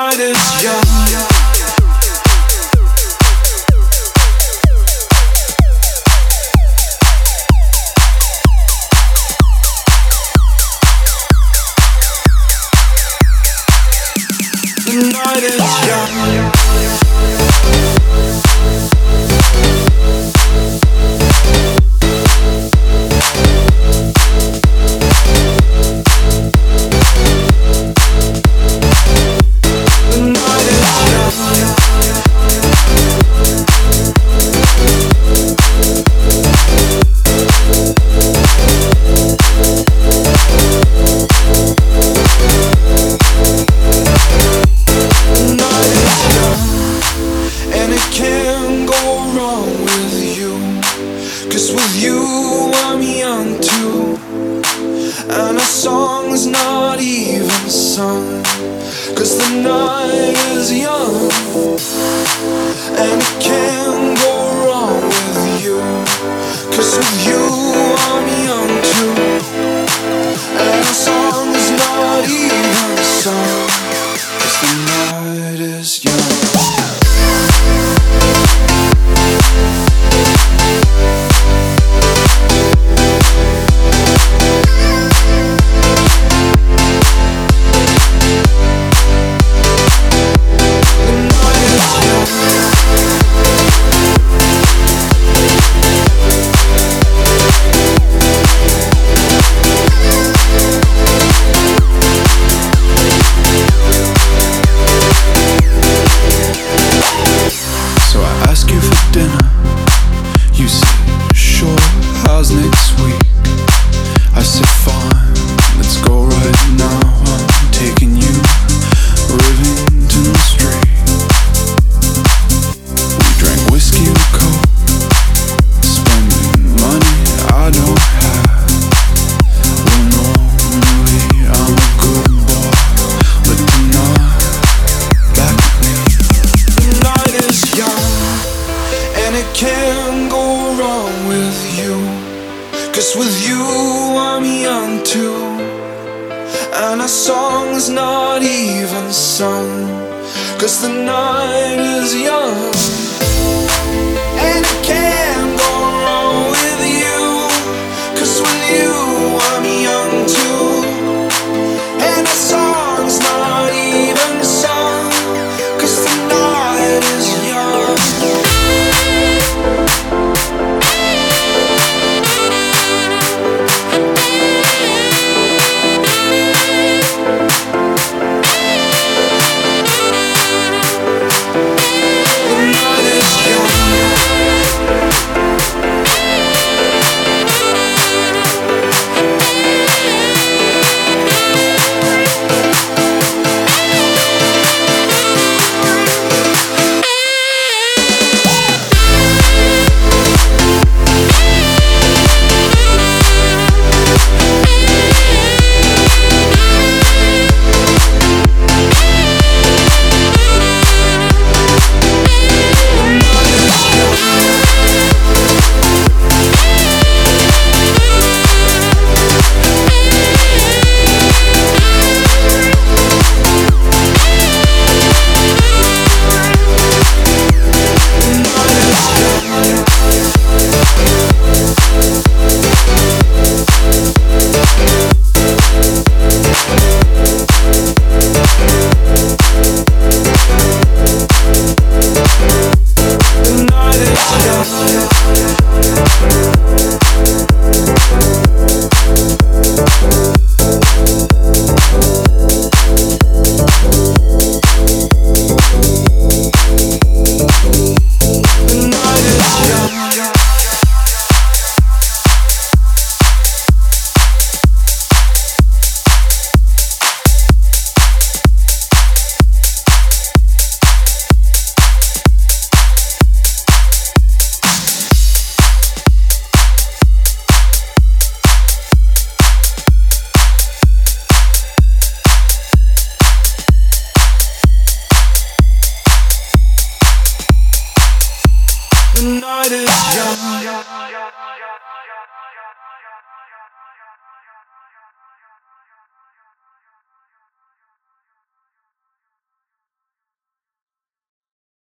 night is young. The night is young. With you I'm young too, and a song's not even sung, 'cause the night is young. And it can't go wrong with you, 'cause with you I'm young too, and a song's not even sung, 'cause the night is young. Next week, I said fine, let's go right now. I'm taking you Rivington Street. We drank whiskey and coke, spending money I don't have. Well, normally I'm a good boy, but tonight, back at me. The night is young, and it can't go wrong with you, 'cause with you I'm young too, and a song's not even sung, 'cause the night is young. And it can't go wrong with you, 'cause with you I'm young too, and a song's not even sung, 'cause the night is young. The night is young.